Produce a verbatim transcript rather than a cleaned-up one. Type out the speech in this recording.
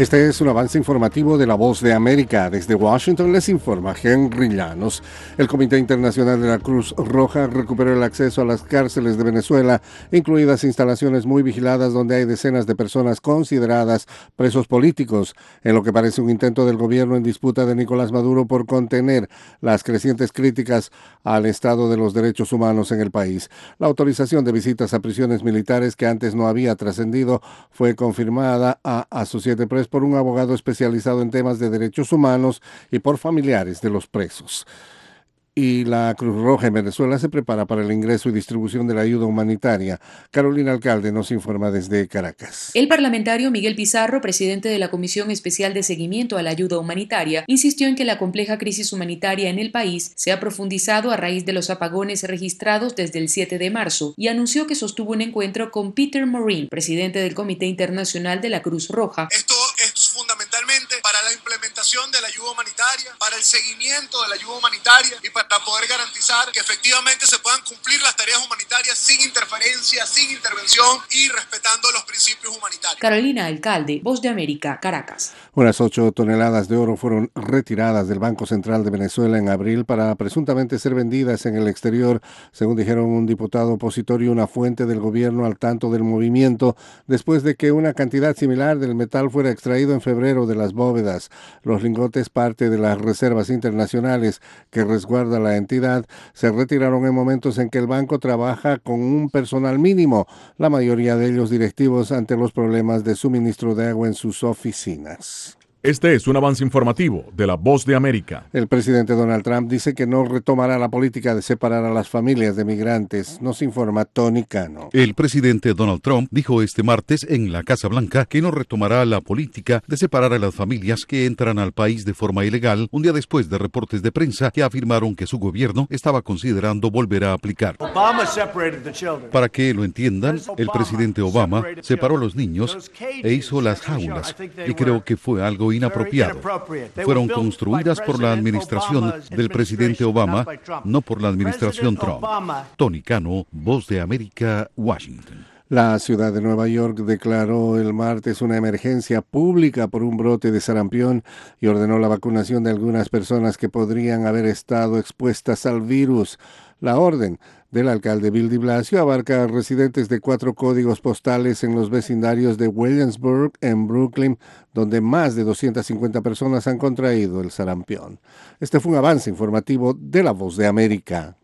Este es un avance informativo de La Voz de América. Desde Washington les informa Henry Llanos. El Comité Internacional de la Cruz Roja recuperó el acceso a las cárceles de Venezuela, incluidas instalaciones muy vigiladas donde hay decenas de personas consideradas presos políticos, en lo que parece un intento del gobierno en disputa de Nicolás Maduro por contener las crecientes críticas al estado de los derechos humanos en el país. La autorización de visitas a prisiones militares, que antes no había trascendido, fue confirmada a Associated Press por un abogado especializado en temas de derechos humanos y por familiares de los presos. Y la Cruz Roja en Venezuela se prepara para el ingreso y distribución de la ayuda humanitaria. Carolina Alcalde nos informa desde Caracas. El parlamentario Miguel Pizarro, presidente de la Comisión Especial de Seguimiento a la Ayuda Humanitaria, insistió en que la compleja crisis humanitaria en el país se ha profundizado a raíz de los apagones registrados desde el siete de marzo y anunció que sostuvo un encuentro con Peter Maurin, presidente del Comité Internacional de la Cruz Roja. Esto es fundamentalmente para la implementación de la ayuda humanitaria, para el seguimiento de la ayuda humanitaria y para poder garantizar que efectivamente se puedan cumplir las tareas humanitarias sin interferencia, sin intervención y respetando los principios humanitarios. Carolina Alcalde, Voz de América, Caracas. Unas ocho toneladas de oro fueron retiradas del Banco Central de Venezuela en abril para presuntamente ser vendidas en el exterior, según dijeron un diputado opositor y una fuente del gobierno al tanto del movimiento, después de que una cantidad similar del metal fuera extraído en febrero de las bóvedas. Los lingotes, parte de las reservas internacionales que resguarda la entidad, se retiraron en momentos en que el banco trabaja con un personal mínimo, la mayoría de ellos directivos, ante los problemas de suministro de agua en sus oficinas. Este es un avance informativo de La Voz de América. El presidente Donald Trump dice que no retomará la política de separar a las familias de migrantes. Nos informa Tony Cano. El presidente Donald Trump dijo este martes en la Casa Blanca que no retomará la política de separar a las familias que entran al país de forma ilegal, un día después de reportes de prensa que afirmaron que su gobierno estaba considerando volver a aplicar. Para que lo entiendan, el presidente Obama separó a los niños e hizo las jaulas, y creo que fue algo inapropiado. Fueron construidas por la administración del presidente Obama, no por la administración Trump. Tony Cano, Voz de América, Washington. La ciudad de Nueva York declaró el martes una emergencia pública por un brote de sarampión y ordenó la vacunación de algunas personas que podrían haber estado expuestas al virus. La orden del alcalde Bill de Blasio abarca a residentes de cuatro códigos postales en los vecindarios de Williamsburg, en Brooklyn, donde más de doscientas cincuenta personas han contraído el sarampión. Este fue un avance informativo de La Voz de América.